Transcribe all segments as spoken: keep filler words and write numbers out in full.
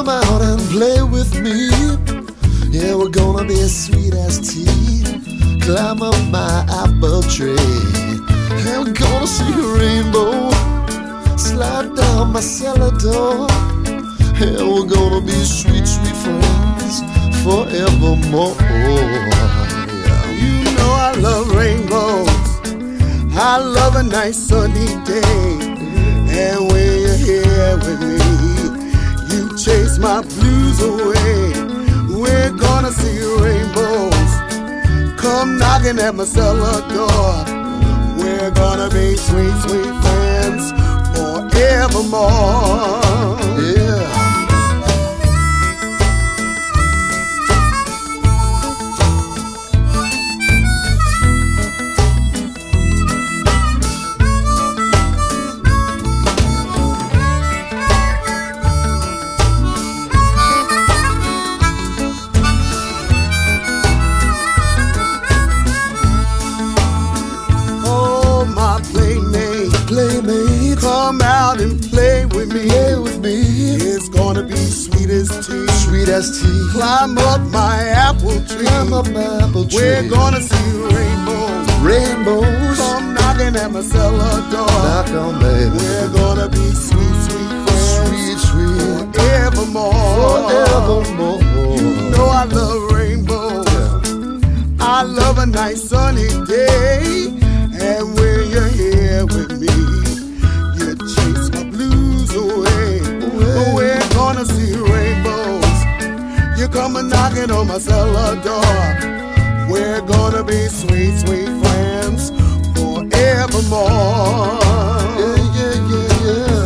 Come out and play with me. Yeah, we're gonna be as sweet as tea. Climb up my apple tree. And we're gonna see a rainbow. Slide down my cellar door. And we're gonna be sweet, sweet friends forevermore. Yeah. You know I love rainbows. I love a nice sunny day. And when you're here with me, you chase my blues away. We're gonna see rainbows. Come knocking at my cellar door. We're gonna be sweet, sweet friends forevermore. Yeah. Playmate, come out and play with me. Play with me. It's gonna be sweet as tea. Sweet as tea. Climb up my apple tree. Climb up my apple tree. We're gonna see rainbows. Rainbows. Come knocking at my cellar door. Knock on, baby. We're gonna be sweet, sweet friends. Sweet, sweet. Forevermore. Forevermore. You know I love rainbows. Yeah. I love a nice sunny day. And when you're here with me, you chase my blues away. away. We're gonna see rainbows. You come a knocking on my cellar door. We're gonna be sweet, sweet friends forevermore. Yeah, yeah, yeah, yeah.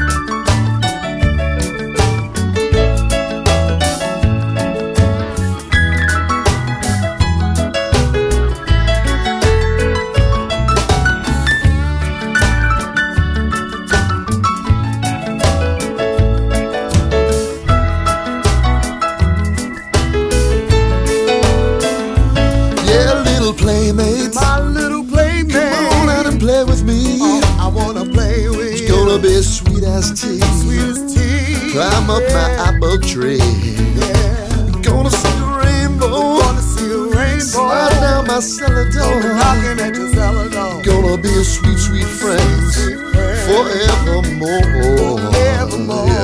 Playmates, my little playmate, come on out and play with me. Oh, I wanna play with it's you. It's gonna be sweet as tea. Sweet as tea. Climb up yeah. my apple tree. Yeah. We're gonna see a rainbow. We're gonna see a rainbow. Slide down my cellar door. Knocking at your cellar door. Gonna be a sweet, sweet friends sweet, sweet friends. forevermore. Forevermore. Yeah.